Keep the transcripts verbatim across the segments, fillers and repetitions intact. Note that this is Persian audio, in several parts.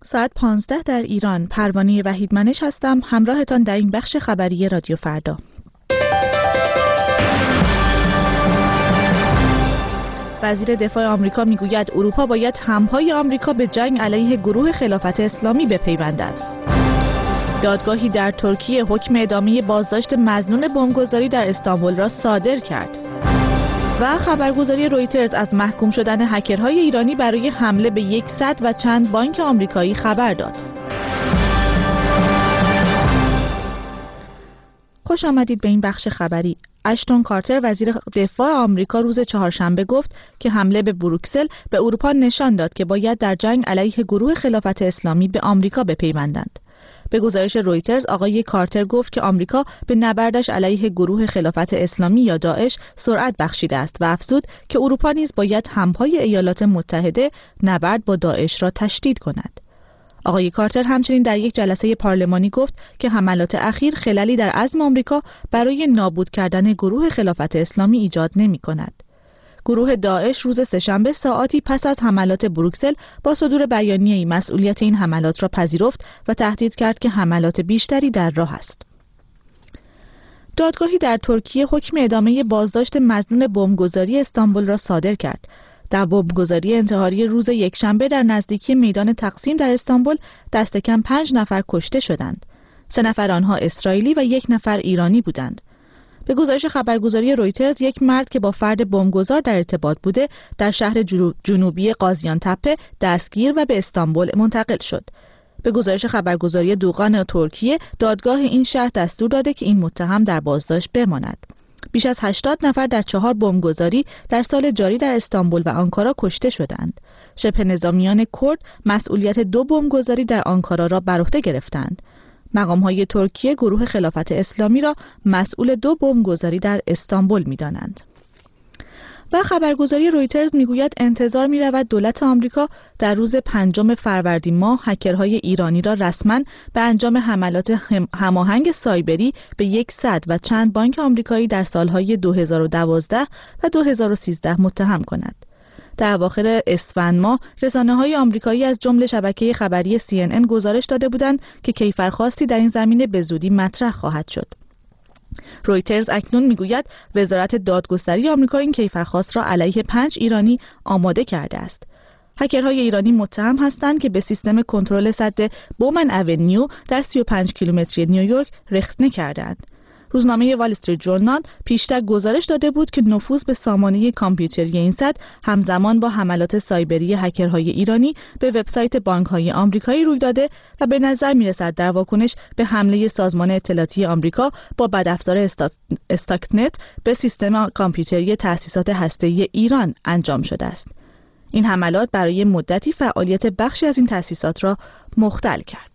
ساعت پانزده در ایران. پروانه وحیدمنش هستم، همراهتان در این بخش خبری رادیو فردا. وزیر دفاع آمریکا میگوید اروپا باید همپای آمریکا به جنگ علیه گروه خلافت اسلامی بپیوندد. دادگاهی در ترکیه حکم ادامه بازداشت مظنون بمبگذاری در استانبول را صادر کرد. و خبرگزاری رویترز از محکوم شدن هکرهای ایرانی برای حمله به یکصد و چند بانک آمریکایی خبر داد. خوش آمدید به این بخش خبری. اشتون کارتر وزیر دفاع آمریکا روز چهارشنبه گفت که حمله به بروکسل به اروپا نشان داد که باید در جنگ علیه گروه خلافت اسلامی به آمریکا بپیوندند. به گزارش رویترز آقای کارتر گفت که آمریکا به نبردش علیه گروه خلافت اسلامی یا داعش سرعت بخشیده است و افزود که اروپا نیز باید همپای ایالات متحده نبرد با داعش را تشدید کند. آقای کارتر همچنین در یک جلسه پارلمانی گفت که حملات اخیر خللی در عزم آمریکا برای نابود کردن گروه خلافت اسلامی ایجاد نمی کند. گروه داعش روز سه‌شنبه ساعاتی پس از حملات بروکسل با صدور بیانیه‌ای مسئولیت این حملات را پذیرفت و تهدید کرد که حملات بیشتری در راه است. دادگاهی در ترکیه حکم ادامه بازداشت مظنون بمبگذاری استانبول را صادر کرد. در بمبگذاری انتحاری روز یکشنبه در نزدیکی میدان تقسیم در استانبول دست کم پنج نفر کشته شدند. سه نفر آنها اسرائیلی و یک نفر ایرانی بودند. به گزارش خبرگزاری رویترز یک مرد که با فرد بمبگذار در ارتباط بوده در شهر جنوبی قاضیان تپه دستگیر و به استانبول منتقل شد. به گزارش خبرگزاری دوغان ترکیه دادگاه این شهر دستور داده که این متهم در بازداشت بماند. بیش از هشتاد نفر در چهار بمبگذاری در سال جاری در استانبول و آنکارا کشته شدند. شبه نظامیان کرد مسئولیت دو بمبگذاری در آنکارا را بر عهده گرفتند. مقام‌های ترکیه گروه خلافت اسلامی را مسئول دو بمبگذاری در استانبول می‌دانند. و خبرگزاری رویترز میگوید انتظار می‌رود دولت آمریکا در روز پنجم فروردین ماه هکرهای ایرانی را رسما به انجام حملات هماهنگ سایبری به یکصد و چند بانک آمریکایی در سالهای دو هزار و دوازده و دو هزار و سیزده متهم کند. در اواخر اسفند ماه رسانه‌های آمریکایی از جمله شبکه خبری سی ان ان گزارش داده بودند که کیفرخواستی در این زمینه به زودی مطرح خواهد شد. رویترز اکنون میگوید وزارت دادگستری آمریکا این کیفرخواست را علیه پنج ایرانی آماده کرده است. هکرهای ایرانی متهم هستند که به سیستم کنترل سد بومن اونیو در سی و پنج کیلومتری نیویورک رخنه کردند. روزنامه وال استریت ژورنال پیشتر گزارش داده بود که نفوذ به سامانه کامپیوتری این سد همزمان با حملات سایبری هکرهای ایرانی به وبسایت بانک‌های آمریکایی روی داده و به نظر می‌رسد در واکنش به حمله سازمان اطلاعاتی آمریکا با بدافزار استاکنت به سیستم کامپیوتری تأسیسات هسته‌ای ایران انجام شده است. این حملات برای مدتی فعالیت بخشی از این تأسیسات را مختل کرد.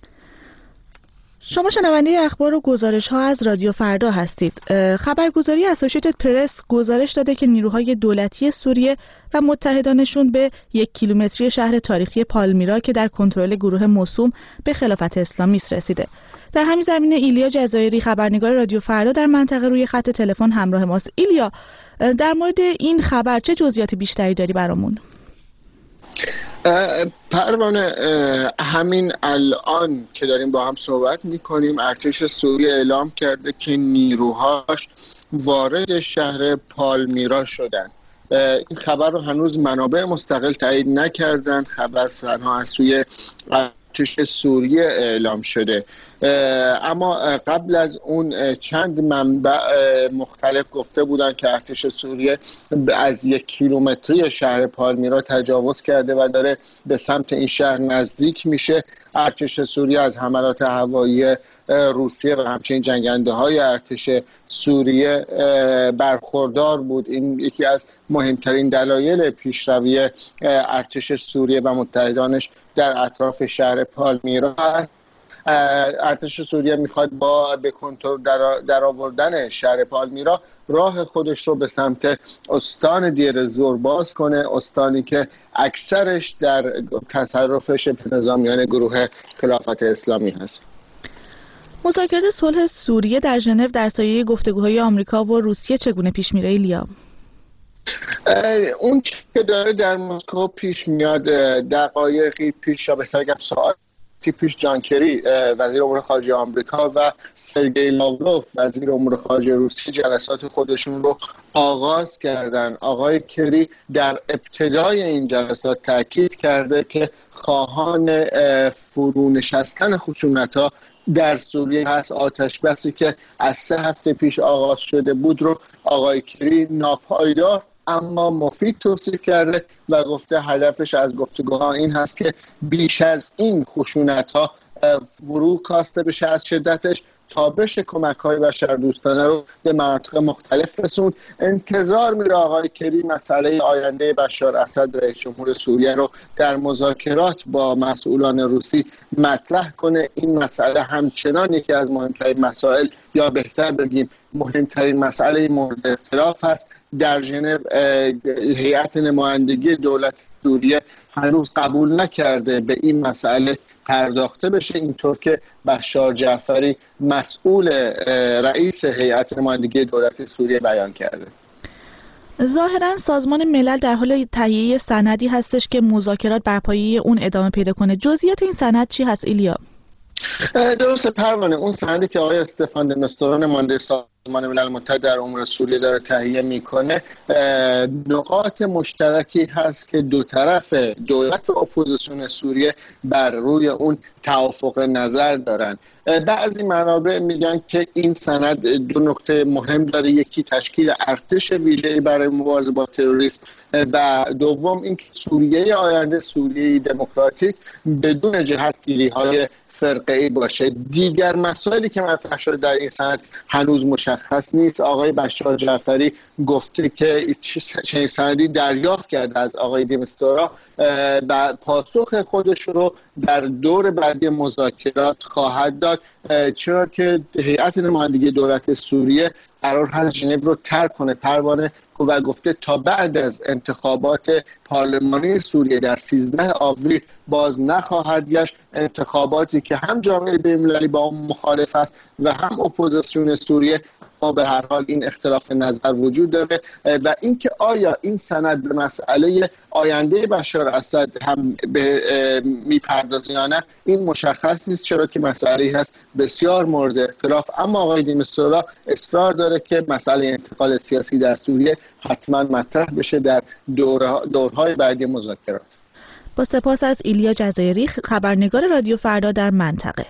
شما شنونده اخبار و گزارش‌ها از رادیو فردا هستید. خبرگزاری اسوسییتد پرس گزارش داده که نیروهای دولتی سوریه و متحدانشون به یک کیلومتری شهر تاریخی پالمیرا که در کنترل گروه موسوم به خلافت اسلامی است رسیده. در همین زمینه ایلیا جزایری خبرنگار رادیو فردا در منطقه روی خط تلفن همراه ماست. ایلیا، در مورد این خبر چه جزئیات بیشتری داری برامون؟ پروانه، همین الان که داریم با هم صحبت میکنیم ارتش سوریه اعلام کرده که نیروهاش وارد شهر پالمیرا شدن. این خبر رو هنوز منابع مستقل تایید نکردند. خبر تنها از سوی ارتش سوریه اعلام شده، اما قبل از اون چند منبع مختلف گفته بودند که ارتش سوریه از یک کیلومتری شهر پالمیرا تجاوز کرده و داره به سمت این شهر نزدیک میشه. ارتش سوریه از حملات هوایی روسیه و همچنین جنگنده های ارتش سوریه برخوردار بود. این یکی از مهمترین دلایل پیشروی ارتش سوریه و متحدانش در اطراف شهر پالمیرا است. ارتش سوریه میخواد با به کنترل در آوردن شهر پالمیرا راه خودش رو به سمت استان دیر زور باز کنه، استانی که اکثرش در تصرف شبه نظامیان گروه خلافت اسلامی هست. مذاکرات صلح سوریه در ژنو در سایه گفتگوهای آمریکا و روسیه چگونه پیش میره ایلیا؟ اون که داره در مسکو پیش میاد، دقایقی پیش یا بهتر بگم ساعتی پیش جان کری وزیر امور خارجه آمریکا و سرگئی لاوروف وزیر امور خارجه روسیه جلسات خودشون رو آغاز کردن. آقای کری در ابتدای این جلسات تاکید کرده که خواهان فرونشستن خشونت‌ها در سوریه هست. آتش بسی که از سه هفته پیش آغاز شده بود رو آقای کری ناپایدار اما مفید توصیف کرده و گفته هدفش از گفتگوها این هست که بیش از این خشونت‌ها فرو کاسته بشه از شدتش تا بشه کمک‌های بشردوستانه رو به مناطق مختلف رسوند. انتظار میره آقای کری مسئله آینده بشار اسد رئیس جمهور سوریه رو در مذاکرات با مسئولان روسی مطرح کنه. این مسئله همچنان یکی از مهمترین مسائل یا بهتر بگیم مهمترین مسئله مورد اختلاف هست. در ژنو هیئت نمایندگی دولت سوریه هنوز قبول نکرده به این مسئله پرداخته بشه، اینطور که بشار جعفری مسئول رئیس هیئت نمایندگی دولت سوریه بیان کرده. ظاهراً سازمان ملل در حال تهیه سندی هستش که مذاکرات بر پایه اون ادامه پیدا کنه. جزئیات این سند چی هست ایلیا؟ درسته پروانه، اون سندی که آقای استفان د مستورا نماینده سازمان ملل متحد در امور سوریه داره تهیه میکنه نقاط مشترکی هست که دو طرف دولت و اپوزیسیون سوریه بر روی اون توافق نظر دارن. بعضی منابع میگن که این سند دو نکته مهم داره، یکی تشکیل ارتش ویژه‌ای برای مبارزه با تروریسم و دوم اینکه سوریه آینده، سوریه دموکراتیک بدون جهتگیری‌های فرقه‌ای باشه. دیگر مسائلی که مطرح شده در این سند هنوز مشخص نیست. آقای بشار جعفری گفته که چنین سندی دریافت کرده از آقای د مستورا و پاسخ خودش رو در دور بعدی مذاکرات خواهد داد، چرا که هیئت نمایندگی دولت سوریه قرار هست ژنو رو ترک کنه پروانه و گفته تا بعد از انتخابات پارلمانی سوریه در سیزده آوریل باز نخواهد گشت. انتخاباتی که هم جامعه بین‌المللی با اون مخالف است و هم اپوزیسیون سوریه، ما به هر حال این اختلاف نظر وجود داره و اینکه آیا این سند به مسئله آینده بشار اسد هم به میپردازه یا نه این مشخص نیست، چرا که مسئله هست بسیار مورد اختلاف. اما آقای د مستورا اصرار داره که مسئله انتقال سیاسی در سوریه حتما مطرح بشه در دورهای بعدی مذاکرات. با سپاس از ایلیا جزایری، خبرنگار رادیو فردا در منطقه.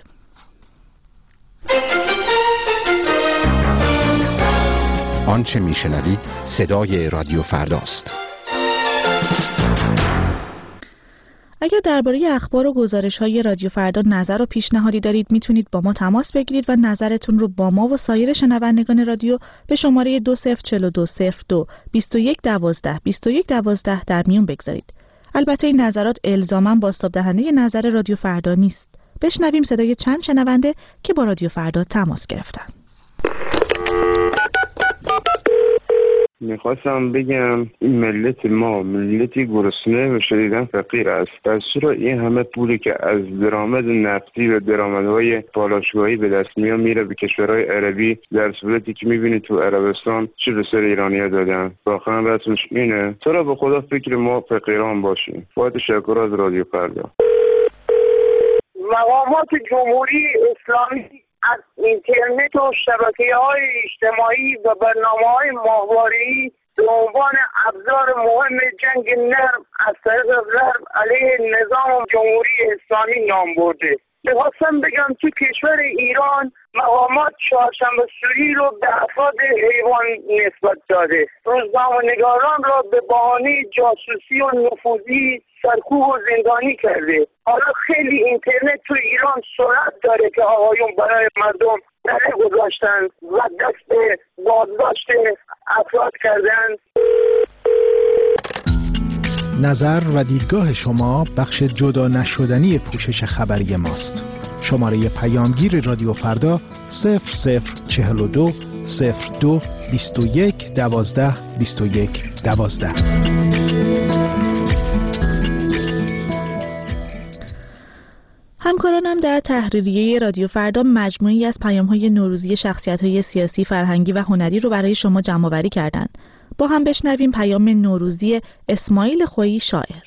آنچه میشنوید صدای رادیو فرداست. اگر درباره اخبار و گزارش‌های رادیو فردا نظر و پیشنهادی دارید میتونید با ما تماس بگیرید و نظرتون رو با ما و سایر شنوندگان رادیو به شماره دو صفر چهار دو صفر دو بیست و یک دوازده بیست و یک دوازده در میون بگذارید. البته این نظرات الزاماً بازتاب دهنده نظر رادیو فردا نیست. بشنویم صدای چند شنونده که با رادیو فردا تماس گرفتن. میخواستم بگم این ملت ما ملتی گرسنه و شدیداً فقیر است. پس چرا این همه پولی که از درآمد نفتی و درآمدهای پالایشگاهی به دست میاد میره به کشورهای عربی، در صورتی که میبینید تو عربستان چه به سر ایرانی‌ها دادن؟ واقعا رسمش اینه؟ چرا به خدا فکر ما فقیران باشیم؟ با تشکر از رادیو فردا. مقامات جمهوری اسلامی از اینترنت و شبکه‌های اجتماعی و برنامه‌های ماهواره‌ای به عنوان ابزار مهم جنگ نرم از طریق غرب علیه نظام جمهوری اسلامی نام برده. می‌خواستم بگم تو کشور ایران مقامات چهارشنبه سوری رو به افراد حیوان نسبت داده. روزنامه‌نگاران را به بهانه جاسوسی و نفوذی سرکوب و زندانی کرده. حالا خیلی اینترنت تو ایران سرعت داره که آقایون برای مردم دره گذاشتن و دست به بازداشت افراد کردن. نظر و دیدگاه شما بخش جدا نشدنی پوشش خبری ماست. شماره پیامگیر رادیو فردا صفر صفر چهل و دو صفر دو بیست و یک دوازده بیست و یک دوازده. همکارانم در تحریریه رادیو فردا مجموعی از پیام‌های نوروزی شخصیت‌های سیاسی، فرهنگی و هنری رو برای شما جمع‌آوری کردند. با هم بشنویم پیام نوروزی اسماعیل خویی شاعر.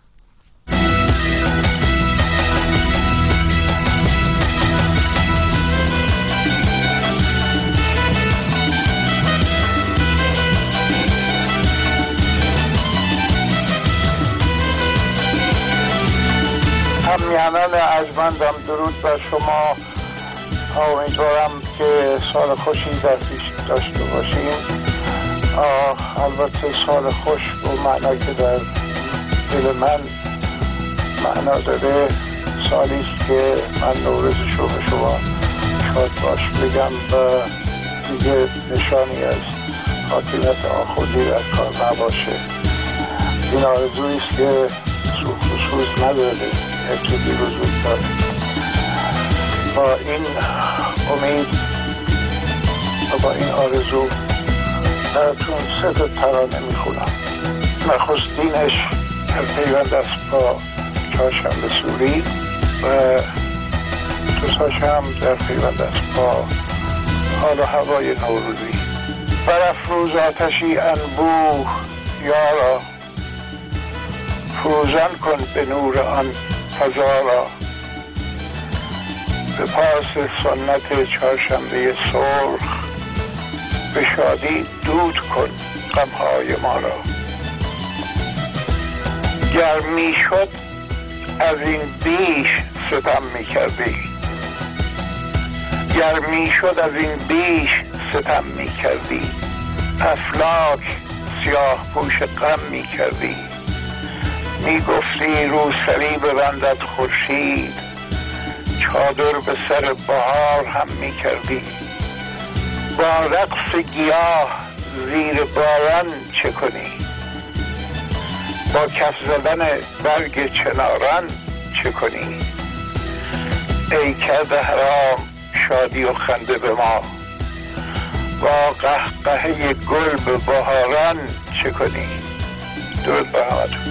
همیهنان ارجمندم، درود بر شما. امیدوارم که سال خوشی در پیش داشته باشیم. البته سال خوش به معنی که در دل من معنا داره، سالی است که من نوروزش رو به شما شاد باش بگم و دیگه نشانی از حاکمیت آخوندی در کار نباشه. این آرزویی است که سوخت و سوز نداره، ابتدی وجود داره. با این امید و با این آرزو براتون سه تا ترانه میخونم. نخستینش در پیوند است با چهارشنبه سوری و دوستاش هم در پیوند است با حال و هوای نوروزی. برافروز آتشی انبوه یارا، فروزان کن به نور آن فضا را. به پاس سنت چهارشنبه سرخ، به شادی دود کن غمهای ما را. گر می شد از این بیش ستم می کردی، گر می شد از این بیش ستم می کردی. افلاک سیاه پوش غم می کردی. می گفتی روسری ببندد خورشید، چادر به سر بهار هم می کردی. با رقص گیاه زیر باران چه کنی، با کف زدن برگ چناران چه کنی. ای کرده حرام شادی و خنده به ما، با قهقهه گل به بهاران چه کنی. درود بر همتون.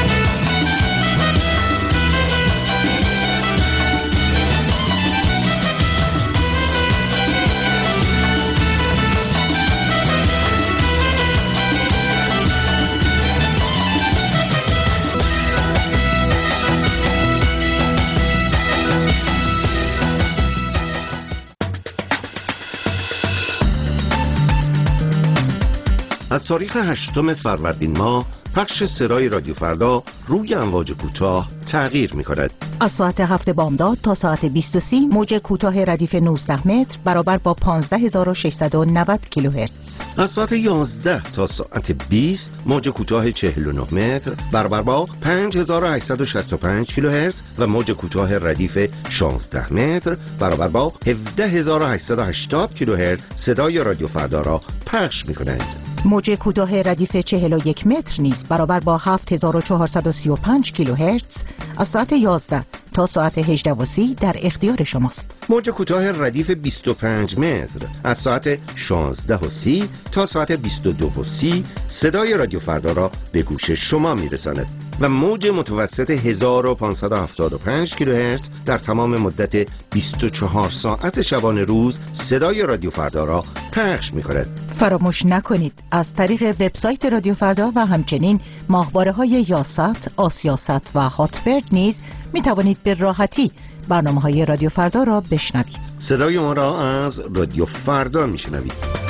از تاریخ هشتم فروردین ماه پخش سرای رادیو فردا روی امواج کوتاه تغییر می‌کند. از ساعت هفت بامداد تا ساعت بیست و سه موج کوتاه ردیف نوزده متر برابر با پانزده هزار و ششصد و نود کیلوهرتز. از ساعت یازده تا ساعت بیست موج کوتاه چهل و نه متر برابر با پنج هزار و هشتصد و شصت و پنج کیلوهرتز و موج کوتاه ردیف شانزده متر برابر با هفده هزار و هشتصد و هشتاد کیلوهرتز صدای رادیو فردا را پخش می‌کنند. موج کوتاه ردیف چهل و یک متر نیز برابر با هفت هزار و چهارصد و سی و پنج کیلوهرتز از ساعت یازده تا ساعت هجده و سی در اختیار شماست. موج کوتاه ردیف بیست و پنج متر از ساعت شانزده و سی تا ساعت بیست و دو و سی صدای رادیو فردا را به گوش شما میرساند و موج متوسط هزار و پانصد و هفتاد و پنج کیلوهرتز در تمام مدت بیست و چهار ساعت شبانه روز صدای رادیو فردا را پخش می‌کند. فراموش نکنید از طریق وبسایت رادیو فردا و همچنین ماهواره‌های یاست، آسیاست و هاتبرد نیز می توانید به راحتی برنامه‌های رادیو فردا را بشنوید. صدای ما را از رادیو فردا میشنوید.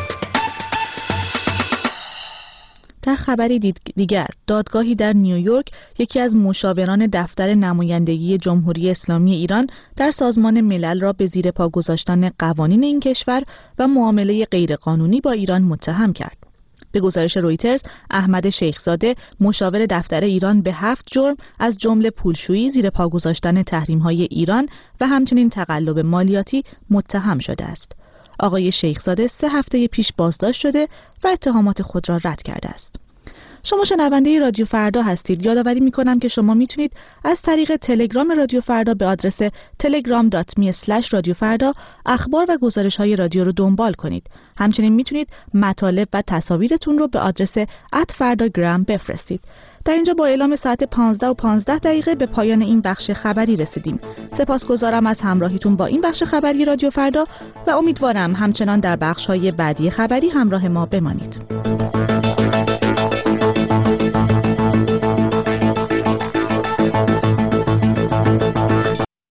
در خبری دیگر، دادگاهی در نیویورک یکی از مشاوران دفتر نمایندگی جمهوری اسلامی ایران در سازمان ملل را به زیر پا گذاشتن قوانین این کشور و معامله غیرقانونی با ایران متهم کرد. به گزارش رویترز، احمد شیخزاده مشاور دفتر ایران به هفت جرم از جمله پولشویی، زیر پا گذاشتن تحریم‌های ایران و همچنین تقلب مالیاتی متهم شده است. آقای شیخزاده سه هفته پیش بازداشت شده و اتهامات خود را رد کرده است. شما شنونده رادیو فردا هستید. یادآوری می‌کنم که شما میتونید از طریق تلگرام رادیو فردا به آدرس تلگرام دات می اسلش رادیو فردا اخبار و گزارش‌های رادیو رو دنبال کنید. همچنین میتونید مطالب و تصاویرتون رو به آدرس ات فرداگرام بفرستید. در اینجا با اعلام ساعت پانزده و پانزده دقیقه به پایان این بخش خبری رسیدیم. سپاسگزارم از همراهیتون با این بخش خبری رادیو فردا و امیدوارم همچنان در بخش‌های بعدی خبری همراه ما بمانید.